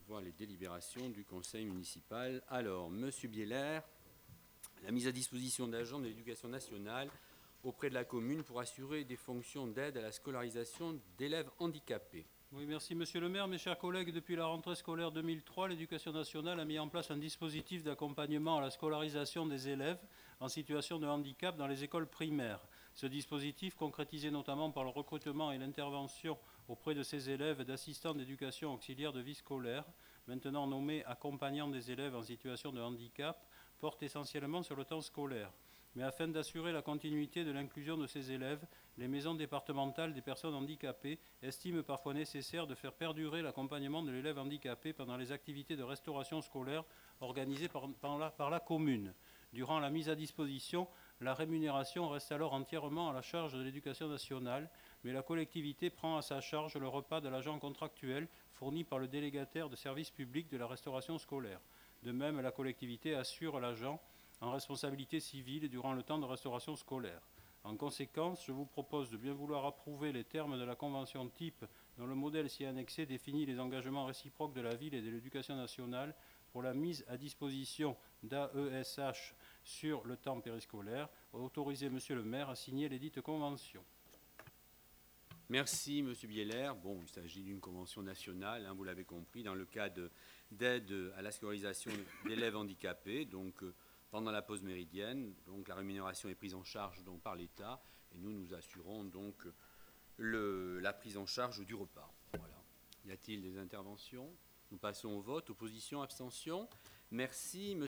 voir les délibérations du conseil municipal. Alors, Monsieur Bieler, la mise à disposition d'agents de l'éducation nationale auprès de la commune pour assurer des fonctions d'aide à la scolarisation d'élèves handicapés. Oui, merci Monsieur le maire. Mes chers collègues, depuis la rentrée scolaire 2003, l'Éducation nationale a mis en place un dispositif d'accompagnement à la scolarisation des élèves en situation de handicap dans les écoles primaires. Ce dispositif, concrétisé notamment par le recrutement et l'intervention auprès de ces élèves d'assistants d'éducation auxiliaire de vie scolaire, maintenant nommés accompagnants des élèves en situation de handicap, porte essentiellement sur le temps scolaire. Mais afin d'assurer la continuité de l'inclusion de ces élèves, les maisons départementales des personnes handicapées estiment parfois nécessaire de faire perdurer l'accompagnement de l'élève handicapé pendant les activités de restauration scolaire organisées par la commune. Durant la mise à disposition, la rémunération reste alors entièrement à la charge de l'Éducation nationale, mais la collectivité prend à sa charge le repas de l'agent contractuel fourni par le délégataire de service public de la restauration scolaire. De même, la collectivité assure l'agent en responsabilité civile durant le temps de restauration scolaire. En conséquence, je vous propose de bien vouloir approuver les termes de la convention type dont le modèle ci annexé définit les engagements réciproques de la ville et de l'Éducation nationale pour la mise à disposition d'AESH sur le temps périscolaire. Autoriser Monsieur le maire à signer lesdites conventions. Merci, Monsieur Bieler. Bon, il s'agit d'une convention nationale, vous l'avez compris, dans le cadre d'aide à la scolarisation d'élèves handicapés, donc pendant la pause méridienne. Donc la rémunération est prise en charge donc, par l'État et nous assurons donc la prise en charge du repas. Voilà. Y a-t-il des interventions? Nous passons au vote. Opposition, abstention. Merci.